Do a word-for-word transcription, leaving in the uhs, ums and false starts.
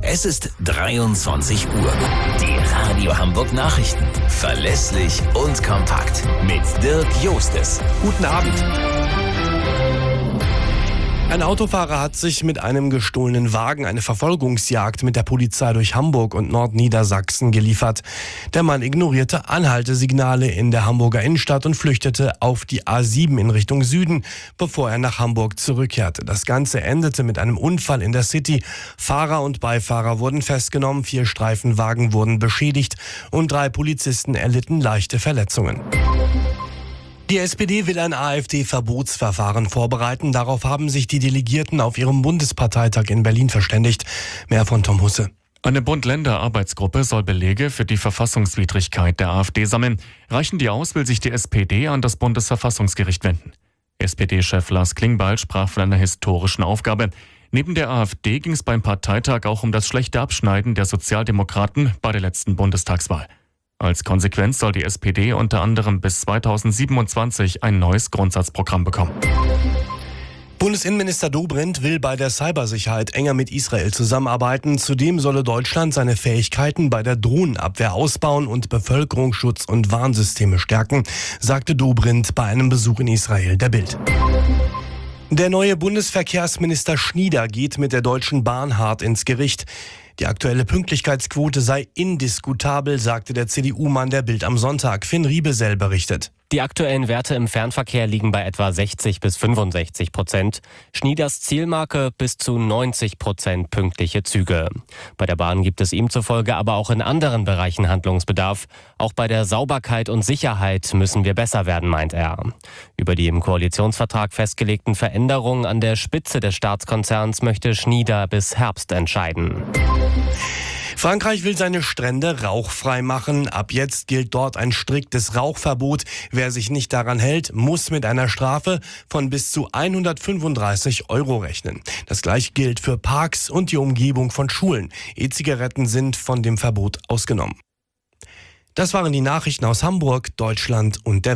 Es ist dreiundzwanzig Uhr. Die Radio Hamburg Nachrichten. Verlässlich und kompakt. Mit Dirk Jostes. Guten Abend. Ein Autofahrer hat sich mit einem gestohlenen Wagen eine Verfolgungsjagd mit der Polizei durch Hamburg und Nordniedersachsen geliefert. Der Mann ignorierte Anhaltesignale in der Hamburger Innenstadt und flüchtete auf die A sieben in Richtung Süden, bevor er nach Hamburg zurückkehrte. Das Ganze endete mit einem Unfall in der City. Fahrer und Beifahrer wurden festgenommen, vier Streifenwagen wurden beschädigt und drei Polizisten erlitten leichte Verletzungen. Die S P D will ein AfD-Verbotsverfahren vorbereiten. Darauf haben sich die Delegierten auf ihrem Bundesparteitag in Berlin verständigt. Mehr von Tom Husse. Eine Bund-Länder-Arbeitsgruppe soll Belege für die Verfassungswidrigkeit der AfD sammeln. Reichen die aus, will sich die S P D an das Bundesverfassungsgericht wenden. S P D-Chef Lars Klingbeil sprach von einer historischen Aufgabe. Neben der AfD ging es beim Parteitag auch um das schlechte Abschneiden der Sozialdemokraten bei der letzten Bundestagswahl. Als Konsequenz soll die S P D unter anderem bis zweitausendsiebenundzwanzig ein neues Grundsatzprogramm bekommen. Bundesinnenminister Dobrindt will bei der Cybersicherheit enger mit Israel zusammenarbeiten. Zudem solle Deutschland seine Fähigkeiten bei der Drohnenabwehr ausbauen und Bevölkerungsschutz und Warnsysteme stärken, sagte Dobrindt bei einem Besuch in Israel der Bild. Der neue Bundesverkehrsminister Schnieder geht mit der Deutschen Bahn hart ins Gericht. Die aktuelle Pünktlichkeitsquote sei indiskutabel, sagte der C D U-Mann der Bild am Sonntag. Finn Riebesell berichtet. Die aktuellen Werte im Fernverkehr liegen bei etwa sechzig bis fünfundsechzig Prozent. Schnieders Zielmarke bis zu neunzig Prozent pünktliche Züge. Bei der Bahn gibt es ihm zufolge aber auch in anderen Bereichen Handlungsbedarf. Auch bei der Sauberkeit und Sicherheit müssen wir besser werden, meint er. Über die im Koalitionsvertrag festgelegten Veränderungen an der Spitze des Staatskonzerns möchte Schnieder bis Herbst entscheiden. Frankreich will seine Strände rauchfrei machen. Ab jetzt gilt dort ein striktes Rauchverbot. Wer sich nicht daran hält, muss mit einer Strafe von bis zu hundertfünfunddreißig Euro rechnen. Das gleiche gilt für Parks und die Umgebung von Schulen. E-Zigaretten sind von dem Verbot ausgenommen. Das waren die Nachrichten aus Hamburg, Deutschland und der Welt.